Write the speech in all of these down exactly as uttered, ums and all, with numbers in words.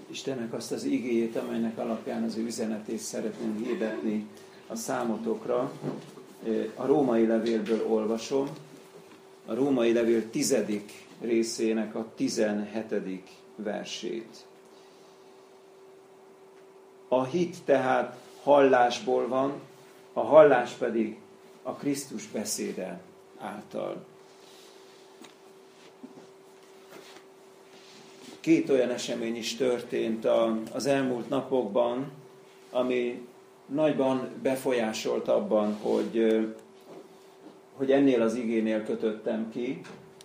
Istennek azt az igéjét, amelynek alapján az ő üzenetét szeretném hirdetni a számotokra. A római levélből olvasom, a római levél tizedik részének a tizenhetedik versét. A hit tehát hallásból van, a hallás pedig a Krisztus beszéde által. Két olyan esemény is történt az elmúlt napokban, ami nagyban befolyásolt abban, hogy, hogy ennél az igénél kötöttem ki.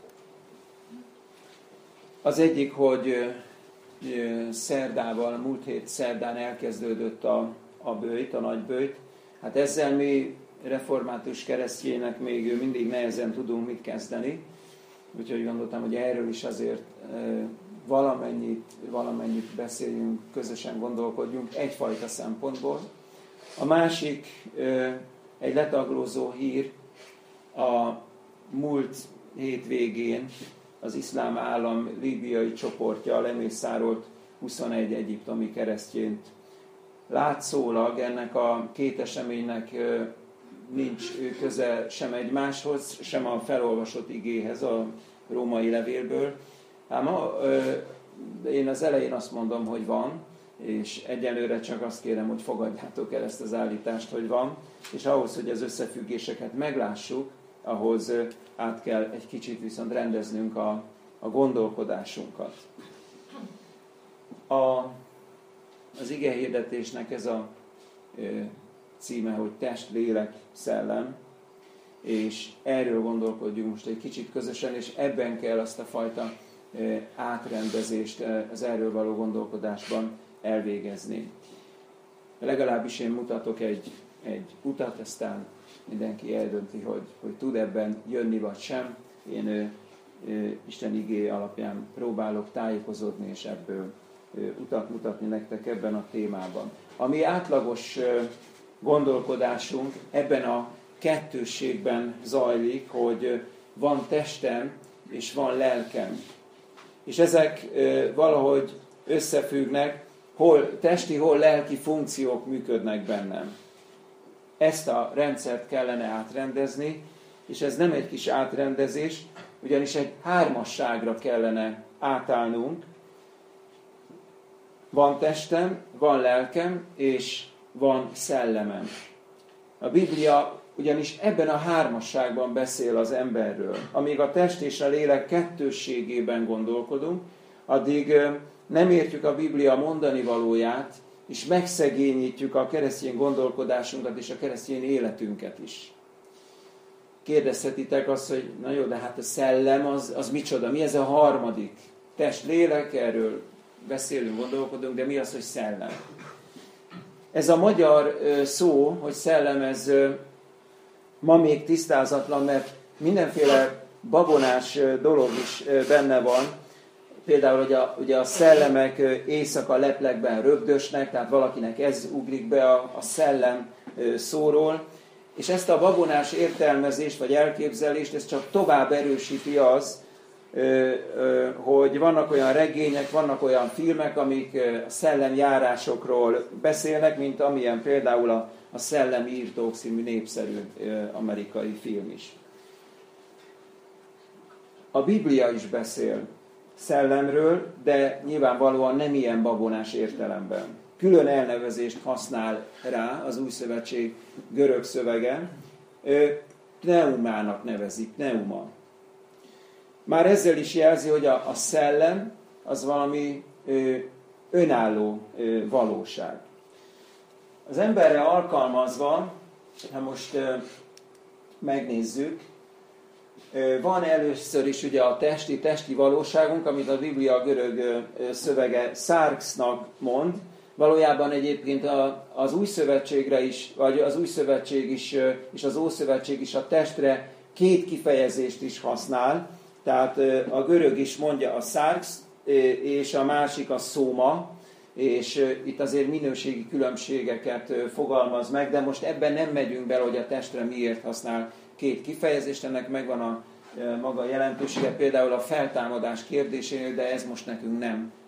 Az egyik, hogy szerdával, múlt hét szerdán elkezdődött a, a böjt, a nagy böjt. Hát ezzel mi református keresztjének még mindig nehezen tudunk mit kezdeni. Úgyhogy gondoltam, hogy erről is azért valamennyit, valamennyit beszéljünk, közösen gondolkodjunk egyfajta szempontból. A másik egy letaglózó hír, a múlt hét végén az iszlám állam líbiai csoportja lemészárolt huszonegy egyiptomi keresztjént. Látszólag ennek a két eseménynek nincs köze sem egymáshoz, sem a felolvasott igéhez a római levélből. Ám a, én az elején azt mondom, hogy van, és egyelőre csak azt kérem, hogy fogadjátok el ezt az állítást, hogy van, és ahhoz, hogy az összefüggéseket meglássuk, ahhoz át kell egy kicsit viszont rendeznünk a, a gondolkodásunkat. A, az igehirdetésnek ez a e, címe, hogy test, lélek, szellem, és erről gondolkodjunk most egy kicsit közösen, és ebben kell azt a fajta e, átrendezést e, az erről való gondolkodásban elvégezni. Legalábbis én mutatok egy, egy utat, aztán mindenki eldönti, hogy, hogy tud ebben jönni vagy sem. Én ö, ö, Isten igéje alapján próbálok tájékozódni, és ebből ö, utat mutatni nektek ebben a témában. Ami átlagos ö, gondolkodásunk ebben a kettősségben zajlik, hogy ö, van testem és van lelkem. És ezek ö, valahogy összefüggnek, hol testi, hol lelki funkciók működnek bennem. Ezt a rendszert kellene átrendezni, és ez nem egy kis átrendezés, ugyanis egy hármasságra kellene átállnunk. Van testem, van lelkem, és van szellemem. A Biblia ugyanis ebben a hármasságban beszél az emberről. Amíg a test és a lélek kettősségében gondolkodunk, addig nem értjük a Biblia mondani valóját, és megszegényítjük a keresztény gondolkodásunkat és a keresztény életünket is. Kérdezhetitek azt, hogy na jó, de hát a szellem az, az micsoda? Mi ez a harmadik? Test, lélek, erről beszélünk, gondolkodunk, de mi az, hogy szellem? Ez a magyar szó, hogy szellem, ez ma még tisztázatlan, mert mindenféle babonás dolog is benne van. Például, hogy a, ugye a szellemek éjszaka leplekben rögdösnek, tehát valakinek ez ugrik be a, a szellem szóról, és ezt a babonás értelmezést vagy elképzelést, ez csak tovább erősíti az, hogy vannak olyan regények, vannak olyan filmek, amik a szellemjárásokról beszélnek, mint amilyen például a, a Szellemi írtók című népszerű amerikai film is. A Biblia is beszél szellemről, de nyilvánvalóan nem ilyen babonás értelemben. Külön elnevezést használ rá az Új Szövetség görög szövege, pneumának nevezik, pneuma. Már ezzel is jelzi, hogy a, a szellem az valami ö, önálló ö, valóság. Az emberre alkalmazva, ha most ö, megnézzük, ö, van először is ugye a testi, testi valóságunk, amit a Biblia görög ö, szövege sarxnak mond. Valójában egyébként a, az Új Szövetségre is, vagy az Új Szövetség is, ö, és az Ószövetség is a testre két kifejezést is használ. Tehát a görög is mondja a sarx, és a másik a szóma, és itt azért minőségi különbségeket fogalmaz meg, de most ebben nem megyünk bele, hogy a testre miért használ két kifejezést, ennek megvan a maga jelentősége, például a feltámadás kérdésénél, de ez most nekünk nem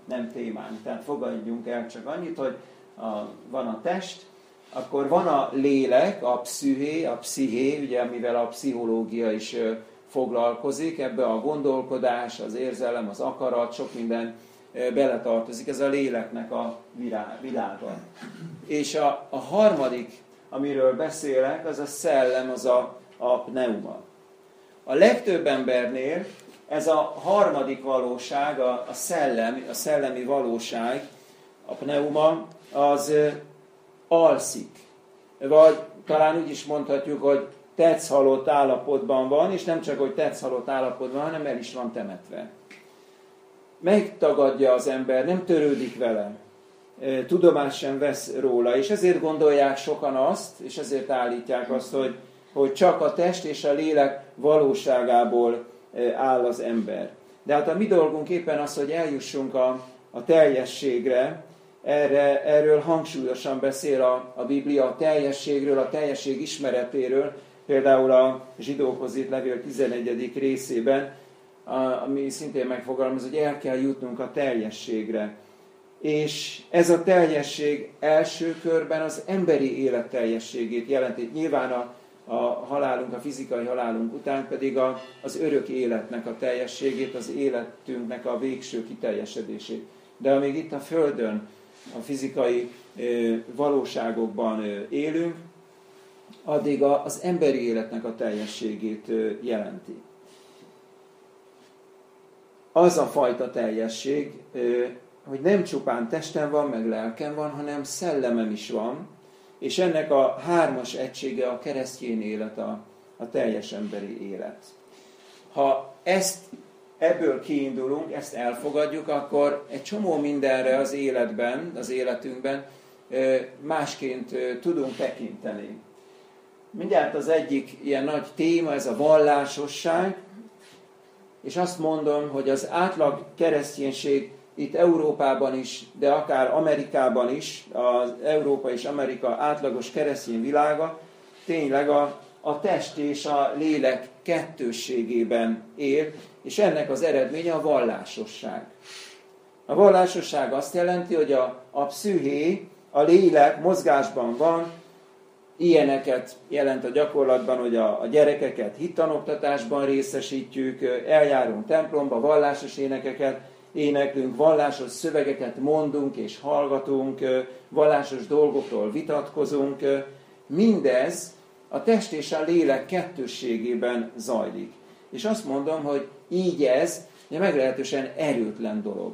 nem témánk. Tehát fogadjunk el csak annyit, hogy a, van a test, akkor van a lélek, a pszüché, a psziché, ugye, amivel a pszichológia is ö, foglalkozik, ebbe a gondolkodás, az érzelem, az akarat, sok minden ö, beletartozik, ez a léleknek a világa. És a, a harmadik, amiről beszélek, az a szellem, az a, a pneuma. A legtöbb embernél ez a harmadik valóság, a, a, szellem, a szellemi valóság, a pneuma, az ö, alszik. Vagy talán úgy is mondhatjuk, hogy tetszhalott állapotban van, és nem csak, hogy tetszhalott állapotban, hanem el is van temetve. Megtagadja az ember, nem törődik vele. Tudomást sem vesz róla, és ezért gondolják sokan azt, és ezért állítják azt, hogy, hogy csak a test és a lélek valóságából áll az ember. De hát a mi dolgunk éppen az, hogy eljussunk a, a teljességre. Erre, erről hangsúlyosan beszél a, a Biblia, a teljességről, a teljesség ismeretéről, például a zsidókhoz írt levél tizenegyedik részében, a, ami szintén megfogalmaz, hogy el kell jutnunk a teljességre. És ez a teljesség első körben az emberi élet teljességét jelenti. Nyilván a, a halálunk, a fizikai halálunk után pedig a, az örök életnek a teljességét, az életünknek a végső kiteljesedését. De amíg itt a Földön, a fizikai ö, valóságokban ö, élünk, addig a, az emberi életnek a teljességét ö, jelenti. Az a fajta teljesség, ö, hogy nem csupán testem van, meg lelkem van, hanem szellemem is van, és ennek a hármas egysége a keresztény élet, a, a teljes emberi élet. Ha ezt ebből kiindulunk, ezt elfogadjuk, akkor egy csomó mindenre az életben, az életünkben másként tudunk tekinteni. Mindjárt az egyik ilyen nagy téma, ez a vallásosság, és azt mondom, hogy az átlag kereszténység itt Európában is, de akár Amerikában is, az Európa és Amerika átlagos keresztény világa tényleg a, a test és a lélek kettősségében él, és ennek az eredménye a vallásosság. A vallásosság azt jelenti, hogy a, a pszüché, a lélek mozgásban van, ilyeneket jelent a gyakorlatban, hogy a, a gyerekeket hittanoktatásban részesítjük, eljárunk templomba, vallásos énekeket éneklünk, vallásos szövegeket mondunk és hallgatunk, vallásos dolgokról vitatkozunk. Mindez a test és a lélek kettősségében zajlik. És azt mondom, hogy így ez egy meglehetősen erőtlen dolog.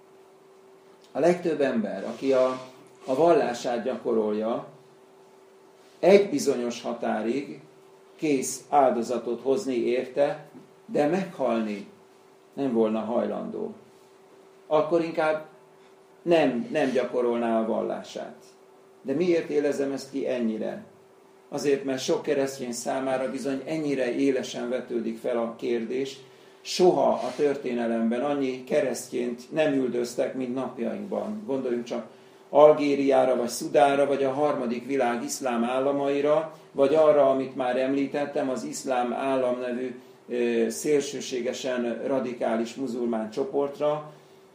A legtöbb ember, aki a, a vallását gyakorolja, egy bizonyos határig kész áldozatot hozni érte, de meghalni nem volna hajlandó. Akkor inkább nem, nem gyakorolná a vallását. De miért élezem ezt ki ennyire? Azért, mert sok keresztény számára bizony ennyire élesen vetődik fel a kérdés, soha a történelemben annyi keresztényt nem üldöztek, mint napjainkban. Gondoljunk csak Algériára, vagy Szudánra, vagy a harmadik világ iszlám államaira, vagy arra, amit már említettem, az iszlám állam nevű szélsőségesen radikális muzulmán csoportra,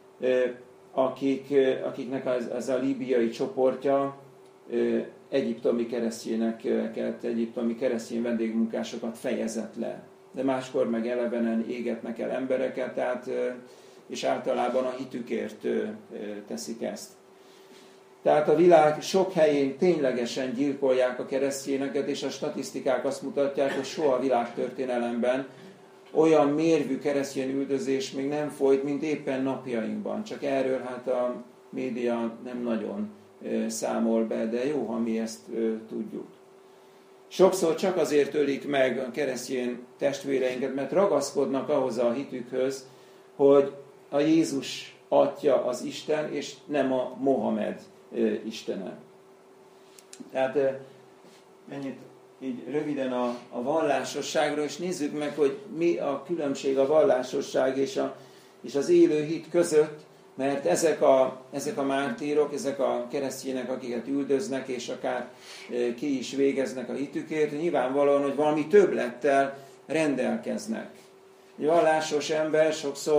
akik, akiknek ez, ez a líbiai csoportja egyiptomi keresztényeket, egyiptomi keresztény vendégmunkásokat fejezett le. De máskor meg elevenen égetnek el embereket, tehát, és általában a hitükért teszik ezt. Tehát a világ sok helyén ténylegesen gyilkolják a keresztényeket, és a statisztikák azt mutatják, hogy soha a világtörténelemben olyan mérvű keresztény üldözés még nem folyt, mint éppen napjainkban. Csak erről hát a média nem nagyon számol be, de jó, ha mi ezt tudjuk. Sokszor csak azért ölik meg a keresztény testvéreinket, mert ragaszkodnak ahhoz a hitükhöz, hogy a Jézus atya az Isten, és nem a Mohamed istene. Tehát ennyit így röviden a, a vallásosságról, és nézzük meg, hogy mi a különbség a vallásosság és, a, és az élő hit között, mert ezek a, ezek a mártírok, ezek a keresztények, akiket üldöznek, és akár ki is végeznek a hitükért, nyilvánvalóan, hogy valami többlettel rendelkeznek. Egy vallásos ember sokszor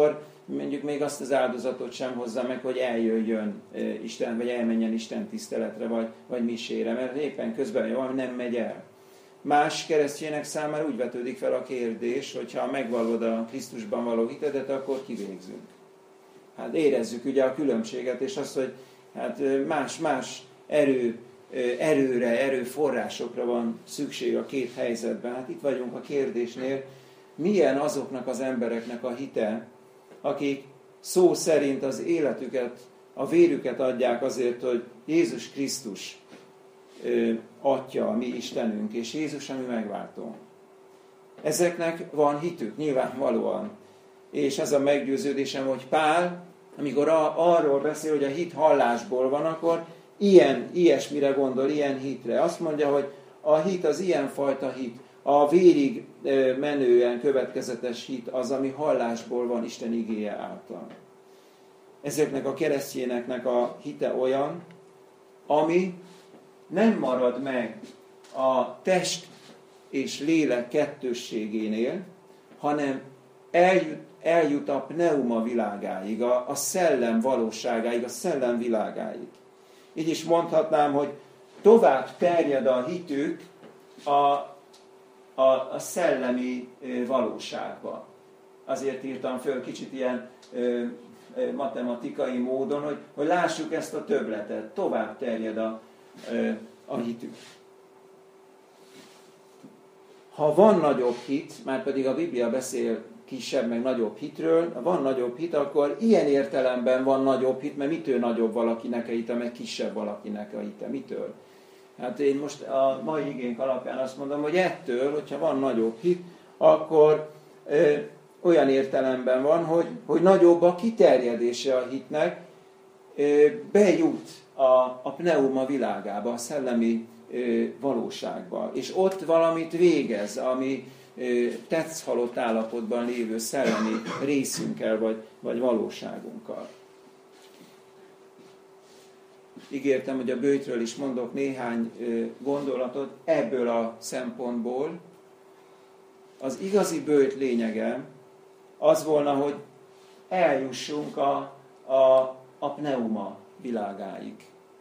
mondjuk még azt az áldozatot sem hozza meg, hogy eljöjjön Isten, vagy elmenjen Isten tiszteletre, vagy, vagy misére, mert éppen közben valami nem megy el. Más keresztjének számára úgy vetődik fel a kérdés, hogy ha megvallod a Krisztusban való hitedet, akkor kivégzünk. Hát érezzük ugye a különbséget, és azt, hogy hát más-más erő, erőre, erőforrásokra van szükség a két helyzetben. Hát itt vagyunk a kérdésnél, milyen azoknak az embereknek a hite, akik szó szerint az életüket, a vérüket adják azért, hogy Jézus Krisztus Atya, a mi Istenünk, és Jézus, a mi megváltónk. Ezeknek van hitük, nyilvánvalóan. És ez a meggyőződésem, hogy Pál, amikor a, arról beszél, hogy a hit hallásból van, akkor ilyen, ilyesmire gondol, ilyen hitre. Azt mondja, hogy a hit az ilyenfajta hit, a vérig menően következetes hit az, ami hallásból van Isten igéje által. Ezeknek a keresztjéneknek a hite olyan, ami nem marad meg a test és lélek kettősségénél, hanem eljut, eljut a pneuma világáig, a, a szellem valóságáig, a szellem világáig. Így is mondhatnám, hogy tovább terjed a hitük a, a, a szellemi valóságba. Azért írtam föl kicsit ilyen ö, ö, matematikai módon, hogy, hogy lássuk ezt a többletet. Tovább terjed a, ö, a hitük. Ha van nagyobb hit, már pedig a Biblia beszél kisebb, meg nagyobb hitről, ha van nagyobb hit, akkor ilyen értelemben van nagyobb hit, mert mitől nagyobb valakinek a hite, meg kisebb valakinek a hite? Mitől? Hát én most a mai igénk alapján azt mondom, hogy ettől, hogyha van nagyobb hit, akkor ö, olyan értelemben van, hogy, hogy nagyobb a kiterjedése a hitnek, ö, bejut a, a pneuma világába, a szellemi ö, valóságba, és ott valamit végez, ami ö, tetszhalott állapotban lévő szellemi részünkkel, vagy, vagy valóságunkkal. Ígértem, hogy a böjtről is mondok néhány gondolatot ebből a szempontból. Az igazi böjt lényege az volna, hogy eljussunk a, a, a pneuma világáig.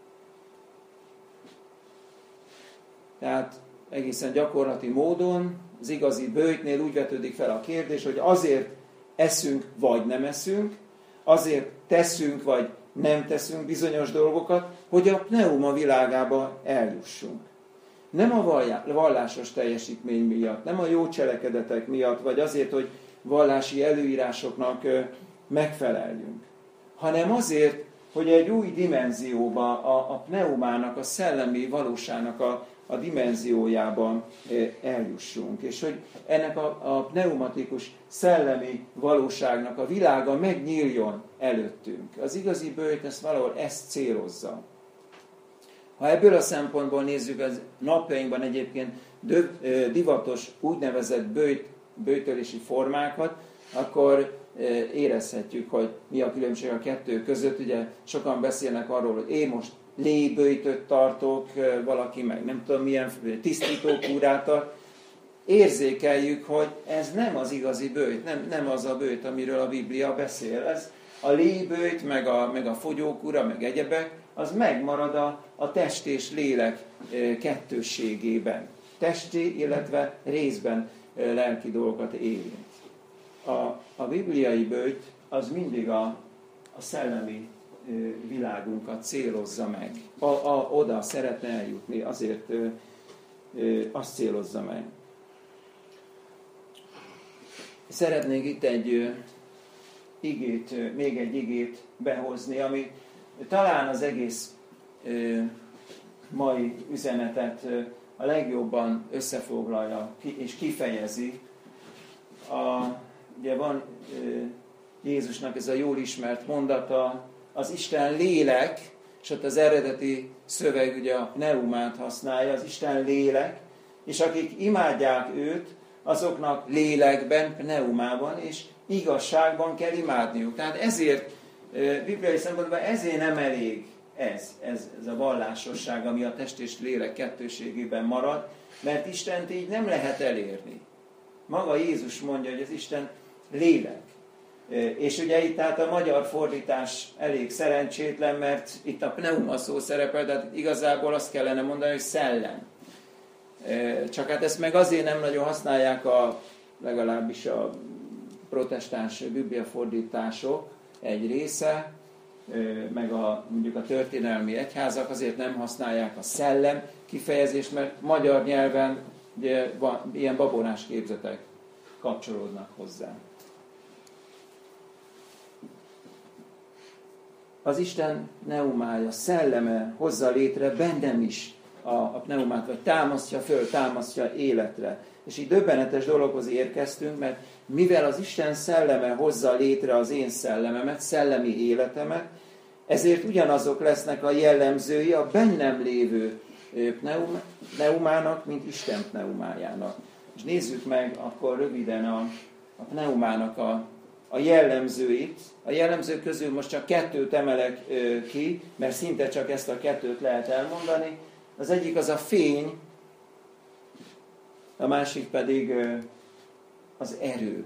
Tehát egészen gyakorlati módon az igazi böjtnél úgy vetődik fel a kérdés, hogy azért eszünk vagy nem eszünk, azért teszünk vagy nem teszünk bizonyos dolgokat, hogy a pneuma világába eljussunk. Nem a vallásos teljesítmény miatt, nem a jó cselekedetek miatt, vagy azért, hogy vallási előírásoknak megfeleljünk, hanem azért, hogy egy új dimenzióba, a, a pneumának, a szellemi valóságnak a, a dimenziójában eljussunk. És hogy ennek a, a pneumatikus szellemi valóságnak a világa megnyíljon előttünk. Az igazi böjt ezt valahol ezt célozza. Ha ebből a szempontból nézzük, az napjainkban egyébként divatos úgynevezett böjt, böjtölési formákat, akkor érezhetjük, hogy mi a különbség a kettő között. Ugye sokan beszélnek arról, hogy én most léböjtöt tartok, valaki meg nem tudom milyen tisztítókúrát tart. Érzékeljük, hogy ez nem az igazi böjt, nem, nem az a böjt, amiről a Biblia beszél. Ez a léböjt, meg a, meg a fogyókúra, meg egyebek, az megmarad a, a test és lélek kettősségében. Testi, illetve részben lelki dolgokat érint. A, a bibliai böjt az mindig a, a szellemi világunkat célozza meg. A, a, oda szeretne eljutni, azért ö, ö, azt célozza meg. Szeretnék itt egy ö, igét, ö, még egy igét behozni, ami talán az egész ö, mai üzenetet ö, a legjobban összefoglalja és kifejezi. A, ugye van ö, Jézusnak ez a jól ismert mondata, az Isten lélek, és ott az eredeti szöveg ugye a pneumát használja, az Isten lélek, és akik imádják őt, azoknak lélekben, pneumában és igazságban kell imádniuk. Tehát ezért, bibliai szempontból ezért nem elég ez, ez, ez a vallásosság, ami a test és lélek kettőségében marad, mert Istent így nem lehet elérni. Maga Jézus mondja, hogy az Isten lélek. És ugye itt tehát a magyar fordítás elég szerencsétlen, mert itt a pneuma szó szerepel, de igazából azt kellene mondani, hogy szellem. Csak hát ezt meg azért nem nagyon használják a, legalábbis a protestáns bibliafordítások egy része, meg a, mondjuk a történelmi egyházak azért nem használják a szellem kifejezést, mert magyar nyelven ugye, van, ilyen babonás képzetek kapcsolódnak hozzá. Az Isten pneumája, szelleme hozza létre bennem is a, a pneumát, vagy támasztja föl, támasztja életre. És így döbbenetes dologhoz érkeztünk, mert mivel az Isten szelleme hozza létre az én szellememet, szellemi életemet, ezért ugyanazok lesznek a jellemzői a bennem lévő pneum, pneumának, mint Isten pneumájának. És nézzük meg akkor röviden a, a pneumának a, a jellemzőit. A jellemzők közül most csak kettőt emelek ö, ki, mert szinte csak ezt a kettőt lehet elmondani. Az egyik az a fény, a másik pedig ö, az erő.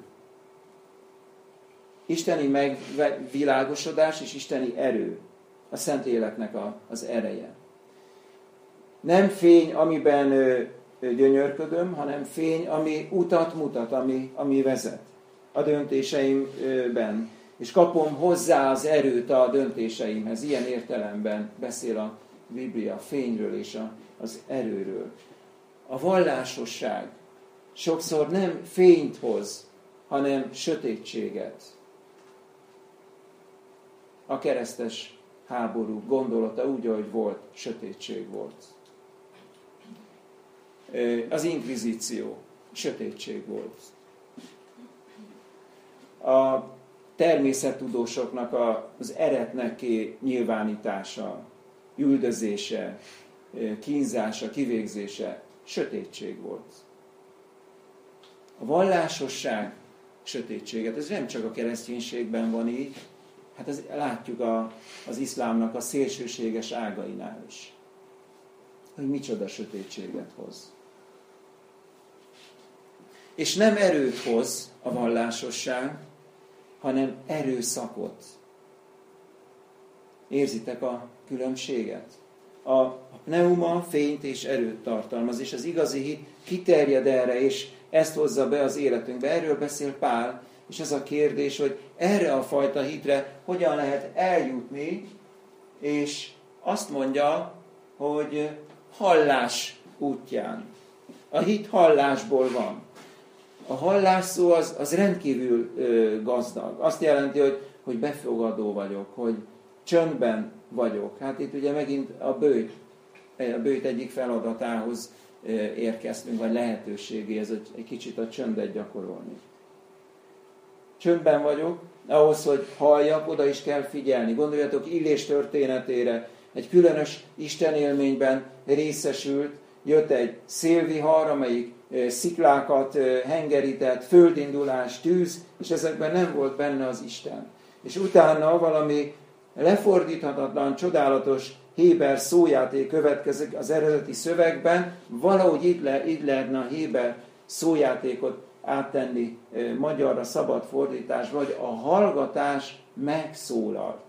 Isteni megvilágosodás és isteni erő. A Szentléleknek a, az ereje. Nem fény, amiben ö, gyönyörködöm, hanem fény, ami utat mutat, ami, ami vezet a döntéseimben. És kapom hozzá az erőt a döntéseimhez. Ilyen értelemben beszél a Biblia a fényről és a, az erőről. A vallásosság sokszor nem fényt hoz, hanem sötétséget. A keresztes háború gondolata úgy, ahogy volt, sötétség volt. Az inkvizíció sötétség volt. A természettudósoknak az eretneké nyilvánítása, üldözése, kínzása, kivégzése sötétség volt. A vallásosság sötétséget, ez nem csak a kereszténységben van így, hát ez látjuk a, az iszlámnak a szélsőséges ágainál is, hogy micsoda sötétséget hoz. És nem erőt hoz a vallásosság, hanem erőszakot. Érzitek a különbséget? A, a pneuma fényt és erőt tartalmaz, és az igazi hit kiterjed erre, és ezt hozza be az életünkbe. Erről beszél Pál, és ez a kérdés, hogy erre a fajta hitre hogyan lehet eljutni, és azt mondja, hogy hallás útján. A hit hallásból van. A hallás szó az, az rendkívül ö, gazdag. Azt jelenti, hogy, hogy befogadó vagyok, hogy csöndben vagyok. Hát itt ugye megint a bőjt, a bőjt egyik feladatához ö, érkeztünk, vagy lehetőségéhez, hogy egy kicsit a csöndet gyakorolni. Csöndben vagyok, ahhoz, hogy halljak, oda is kell figyelni. Gondoljatok Illés történetére, egy különös istenélményben részesült, jött egy szélvihar, amelyik sziklákat hengerített, földindulás, tűz, és ezekben nem volt benne az Isten. És utána valami lefordíthatatlan, csodálatos héber szójáték következik az eredeti szövegben, valahogy így, le, így lehetne a héber szójátékot áttenni magyarra szabad fordításba, hogy a hallgatás megszólalt.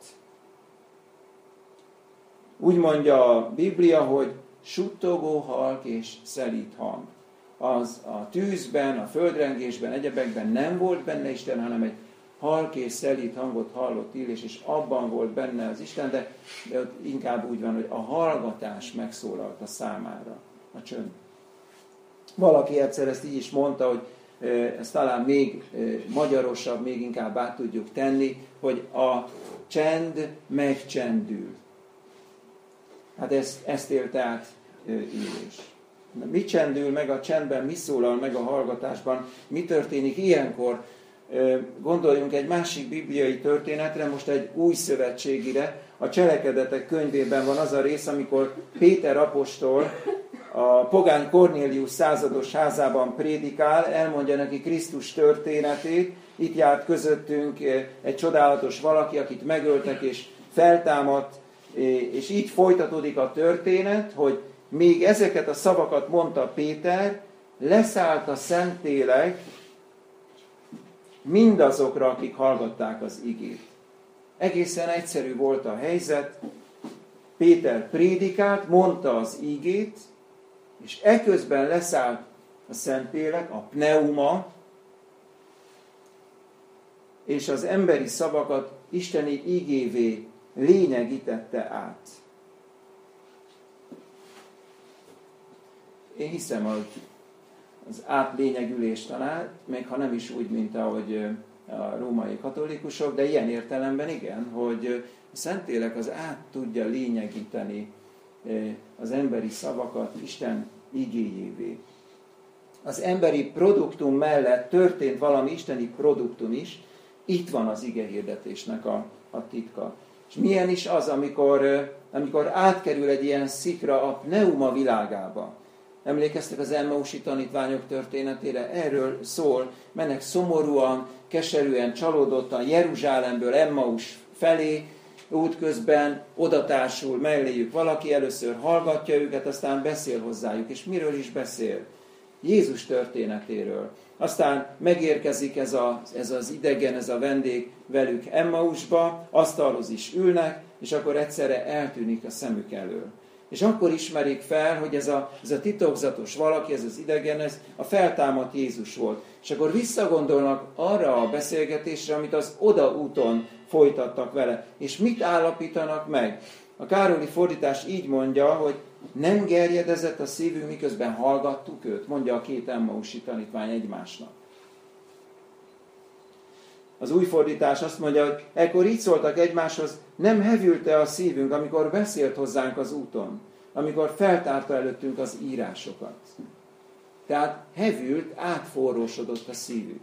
Úgy mondja a Biblia, hogy suttogó halk és szelíd hang. Az a tűzben, a földrengésben, egyebekben nem volt benne Isten, hanem egy halk és szelíd hangot hallott Illés, és abban volt benne az Isten, de, de ott inkább úgy van, hogy a hallgatás megszólalt a számára, a csönd. Valaki egyszer ezt így is mondta, hogy ezt talán még magyarosabb, még inkább át tudjuk tenni, hogy a csend megcsendül. Hát ezt, ezt élte át Illés. Mi csendül meg a csendben, mi szólal meg a hallgatásban, mi történik ilyenkor? Gondoljunk egy másik bibliai történetre, most egy új szövetségire. A Cselekedetek könyvében van az a rész, amikor Péter apostol a pogány Kornélius százados házában prédikál, elmondja neki Krisztus történetét. Itt járt közöttünk egy csodálatos valaki, akit megöltek és feltámadt, és így folytatódik a történet, hogy még ezeket a szavakat mondta Péter, leszállt a Szentlélek, mindazokra, akik hallgatták az igét. Egészen egyszerű volt a helyzet, Péter prédikált, mondta az igét, és eközben leszállt a Szentlélek, a pneuma, és az emberi szavakat isteni igévé lényegítette át. Én hiszem, hogy az átlényegülés talán, még ha nem is úgy, mint ahogy a római katolikusok, de ilyen értelemben igen, hogy a Szentlélek az át tudja lényegíteni az emberi szavakat Isten igéjévé. Az emberi produktum mellett történt valami isteni produktum is, itt van az igehirdetésnek a, a titka. És milyen is az, amikor, amikor átkerül egy ilyen szikra a pneuma világába. Emlékeztek az Emmausi tanítványok történetére? Erről szól, mennek szomorúan, keserűen, csalódottan Jeruzsálemből Emmaus felé, útközben odatársul melléjük valaki, először hallgatja őket, aztán beszél hozzájuk. És miről is beszél? Jézus történetéről. Aztán megérkezik ez, a, ez az idegen, ez a vendég velük Emmausba, asztalhoz is ülnek, és akkor egyszerre eltűnik a szemük elől. És akkor ismerik fel, hogy ez a, ez a titokzatos valaki, ez az idegen, ez a feltámadt Jézus volt. És akkor visszagondolnak arra a beszélgetésre, amit az odaúton folytattak vele. És mit állapítanak meg? A Károli fordítás így mondja, hogy nem gerjedezett a szívünk, miközben hallgattuk őt, mondja a két Emmausi tanítvány egymásnak. Az új fordítás azt mondja, hogy ekkor így szóltak egymáshoz, nem hevült-e a szívünk, amikor beszélt hozzánk az úton, amikor feltárta előttünk az írásokat. Tehát hevült, átforrósodott a szívük.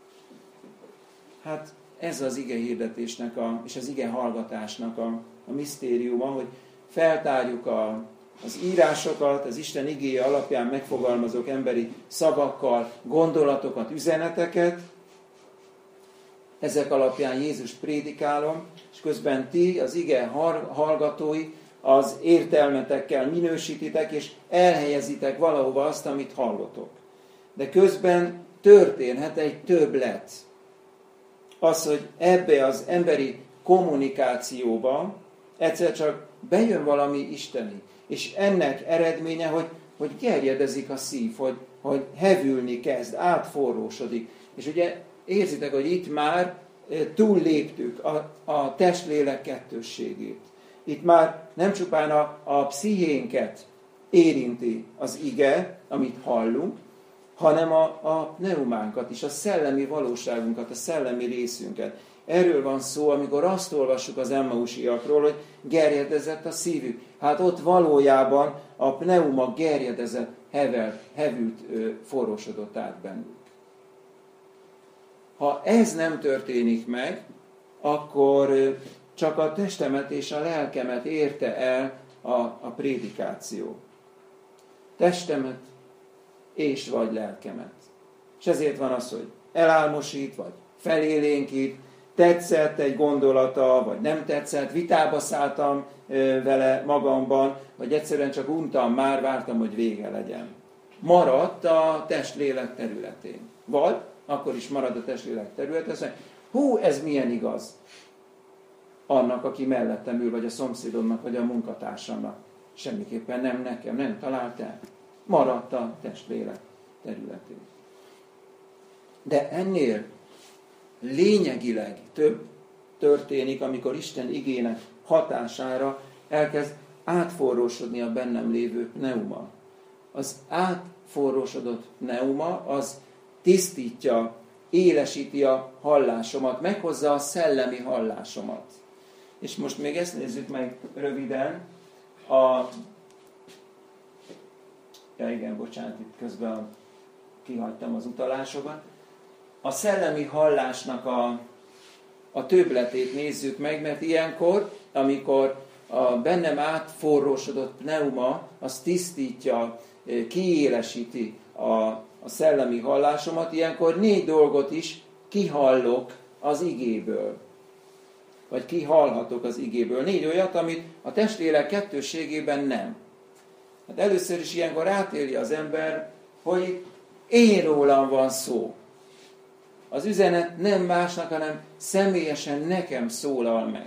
Hát ez az ige hirdetésnek a, és az ige hallgatásnak a, a misztériuma, hogy feltárjuk a, az írásokat, az Isten igéje alapján megfogalmazók emberi szavakkal, gondolatokat, üzeneteket. Ezek alapján Jézust prédikálom, és közben ti, az ige hallgatói, az értelmetekkel minősítitek, és elhelyezitek valahova azt, amit hallotok. De közben történhet egy többlet. Az, hogy ebbe az emberi kommunikációba egyszer csak bejön valami isteni. És ennek eredménye, hogy, hogy gerjedezik a szív, hogy, hogy hevülni kezd, átforrósodik. És ugye érzitek, hogy itt már túlléptük a, a testlélek kettősségét. Itt már nem csupán a, a pszichénket érinti az ige, amit hallunk, hanem a, a pneumánkat is, a szellemi valóságunkat, a szellemi részünket. Erről van szó, amikor azt olvassuk az emmausiakról, hogy gerjedezett a szívük. Hát ott valójában a pneuma gerjedezett, hevelt, hevült, forrósodott át bennük. Ha ez nem történik meg, akkor csak a testemet és a lelkemet érte el a, a prédikáció. Testemet és vagy lelkemet. És ezért van az, hogy elálmosít, vagy felélénkít, tetszett egy gondolata, vagy nem tetszett, vitába szálltam vele magamban, vagy egyszerűen csak untam már, vártam, hogy vége legyen. Maradt a testlélek területén. Vagy akkor is marad a testlélek területén, hú, ez milyen igaz annak, aki mellettem ül, vagy a szomszédomnak, vagy a munkatársamnak. Semmiképpen nem nekem, nem talált el. Maradt a testlélek területén. De ennél lényegileg több történik, amikor Isten igének hatására elkezd átforrósodni a bennem lévő pneuma. Az átforrósodott pneuma az tisztítja, élesíti a hallásomat, meghozza a szellemi hallásomat. És most még ezt nézzük meg röviden. A... Ja igen, bocsánat, itt közben kihagytam az utalásokat. A szellemi hallásnak a, a többletét nézzük meg, mert ilyenkor, amikor a bennem átforrósodott pneuma, az tisztítja, kiélesíti a, a szellemi hallásomat, ilyenkor négy dolgot is kihallok az igéből. Vagy kihallhatok az igéből. Négy olyat, amit a testlélek kettősségében nem. Hát először is ilyenkor átéli az ember, hogy én rólam van szó. Az üzenet nem másnak, hanem személyesen nekem szólal meg.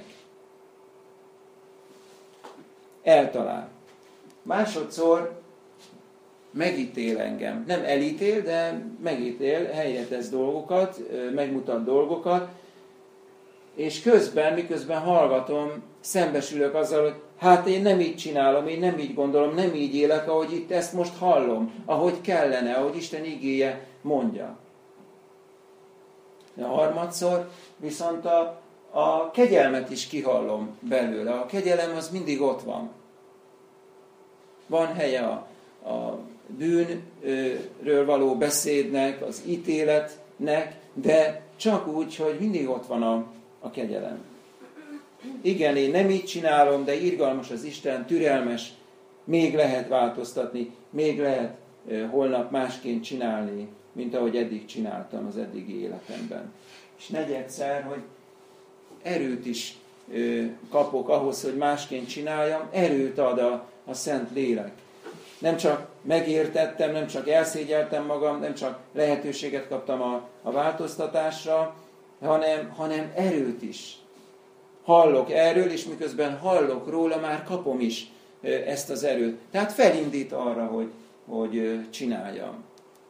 Eltalál. Másodszor megítél engem. Nem elítél, de megítél, helyre tesz dolgokat, megmutat dolgokat, és közben, miközben hallgatom, szembesülök azzal, hogy hát én nem így csinálom, én nem így gondolom, nem így élek, ahogy itt ezt most hallom, ahogy kellene, ahogy Isten igéje mondja. A harmadszor viszont a, a kegyelmet is kihallom belőle. A kegyelem az mindig ott van. Van helye a, a bűnről való beszédnek, az ítéletnek, de csak úgy, hogy mindig ott van a, a kegyelem. Igen, én nem így csinálom, de irgalmas az Isten, türelmes, még lehet változtatni, még lehet holnap másként csinálni, mint ahogy eddig csináltam az eddigi életemben. És negyedszer, hogy erőt is kapok ahhoz, hogy másként csináljam, erőt ad a, a Szent Lélek. Nem csak megértettem, nem csak elszégyeltem magam, nem csak lehetőséget kaptam a, a változtatásra, hanem, hanem erőt is. Hallok erről, és miközben hallok róla, már kapom is ezt az erőt. Tehát felindít arra, hogy, hogy csináljam.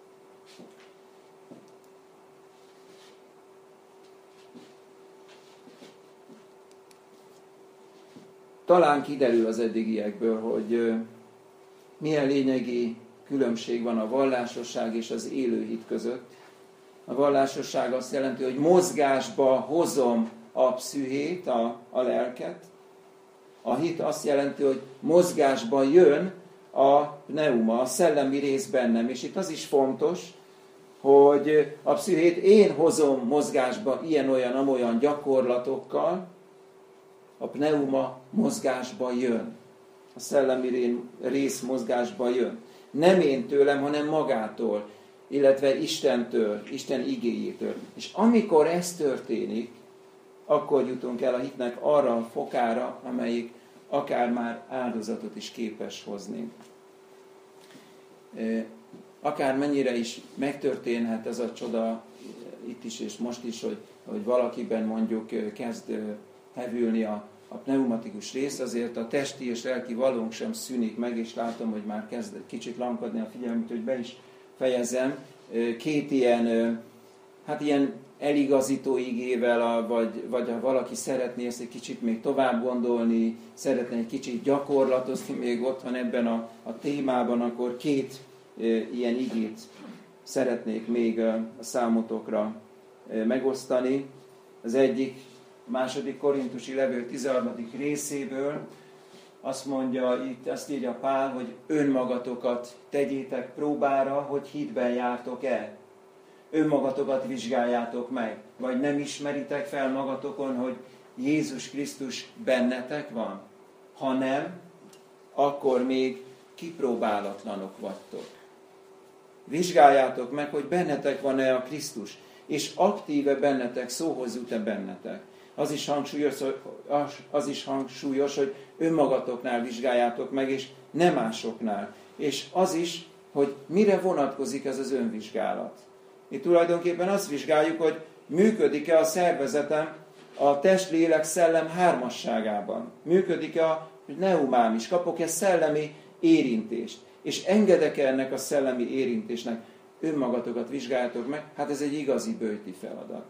Talán kiderül az eddigiekből, hogy milyen lényegi különbség van a vallásosság és az élő hit között. A vallásosság azt jelenti, hogy mozgásba hozom a pszüchét, a, a lelket. A hit azt jelenti, hogy mozgásba jön a pneuma, a szellemi rész bennem. És itt az is fontos, hogy a pszüchét én hozom mozgásba ilyen-olyan-amolyan gyakorlatokkal, a pneuma mozgásba jön. A szellemi rész mozgásba jön. Nem én tőlem, hanem magától, illetve Istentől, Isten igéjétől. És amikor ez történik, akkor jutunk el a hitnek arra a fokára, amelyik akár már áldozatot is képes hozni. Akár mennyire is megtörténhet ez a csoda itt is és most is, hogy, hogy valakiben mondjuk kezd hevülni a, a pneumatikus rész, azért a testi és lelki valónk sem szűnik meg, és látom, hogy már kezd egy kicsit lankadni a figyelmet, hogy be is fejezem. Két ilyen, hát ilyen eligazító igével, vagy, vagy ha valaki szeretné ezt egy kicsit még tovább gondolni, szeretne egy kicsit gyakorlatozni még otthon ebben a, a témában, akkor két e, ilyen igét szeretnék még a, a számotokra e, megosztani. Az egyik, második korintusi levél tizenharmadik részéből azt mondja, itt azt írja Pál, hogy önmagatokat tegyétek próbára, hogy hitben jártok-e. Önmagatokat vizsgáljátok meg, vagy nem ismeritek fel magatokon, hogy Jézus Krisztus bennetek van? Ha nem, akkor még kipróbálatlanok vagytok. Vizsgáljátok meg, hogy bennetek van-e a Krisztus, és aktíve bennetek, szóhoz jut-e bennetek. Az is hangsúlyos, az is hangsúlyos, hogy önmagatoknál vizsgáljátok meg, és nem másoknál. És az is, hogy mire vonatkozik ez az önvizsgálat. Mi tulajdonképpen azt vizsgáljuk, hogy működik-e a szervezetem a test, lélek, szellem hármasságában. Működik-e a pneumám is, kapok-e szellemi érintést. És engedek-e ennek a szellemi érintésnek? Önmagatokat vizsgáljátok meg, hát ez egy igazi böjti feladat.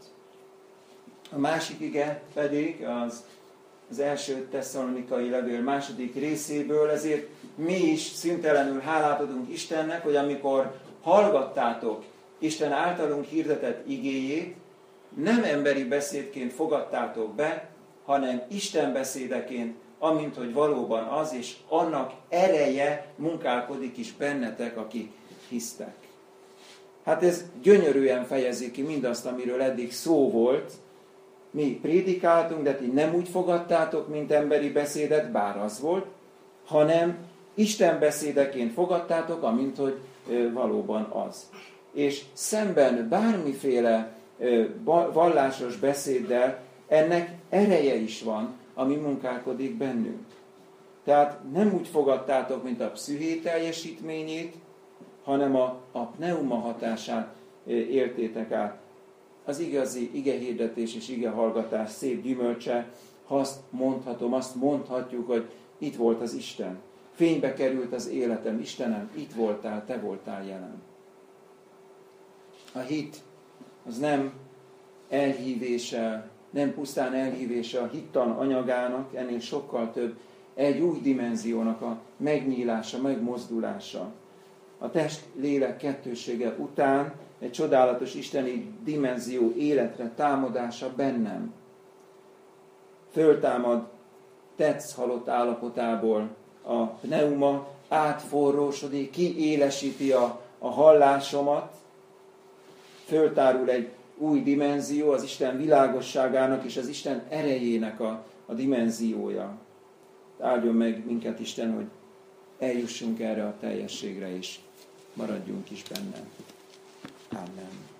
A másik ige pedig az, az első tesszalonikai levél második részéből, ezért mi is szüntelenül hálát adunk Istennek, hogy amikor hallgattátok Isten általunk hirdetett igéjét, nem emberi beszédként fogadtátok be, hanem Isten beszédeként, amint hogy valóban az, és annak ereje munkálkodik is bennetek, akik hisztek. Hát ez gyönyörűen fejezi ki mindazt, amiről eddig szó volt. Mi prédikáltunk, de ti nem úgy fogadtátok, mint emberi beszédet, bár az volt, hanem Isten beszédeként fogadtátok, amint hogy valóban az. És szemben bármiféle vallásos beszéddel ennek ereje is van, ami munkálkodik bennünk. Tehát nem úgy fogadtátok, mint a psziché teljesítményét, hanem a, a pneuma hatását éltétek át. az igazi igehirdetés és igehallgatás szép gyümölcse, ha azt mondhatom, azt mondhatjuk, hogy itt volt az Isten. Fénybe került az életem. Istenem, itt voltál, te voltál jelen. A hit az nem elhívése, nem pusztán elhívése a hittan anyagának, ennél sokkal több, egy új dimenziónak a megnyílása, megmozdulása. A test-lélek kettősége után egy csodálatos isteni dimenzió életre támadása bennem. Föltámad tetsz halott állapotából a pneuma, átforrósodik, kiélesíti a, a hallásomat, föltárul egy új dimenzió, az Isten világosságának és az Isten erejének a, a dimenziója. Áldjon meg minket Isten, hogy eljussunk erre a teljességre, és maradjunk is benne. Amen.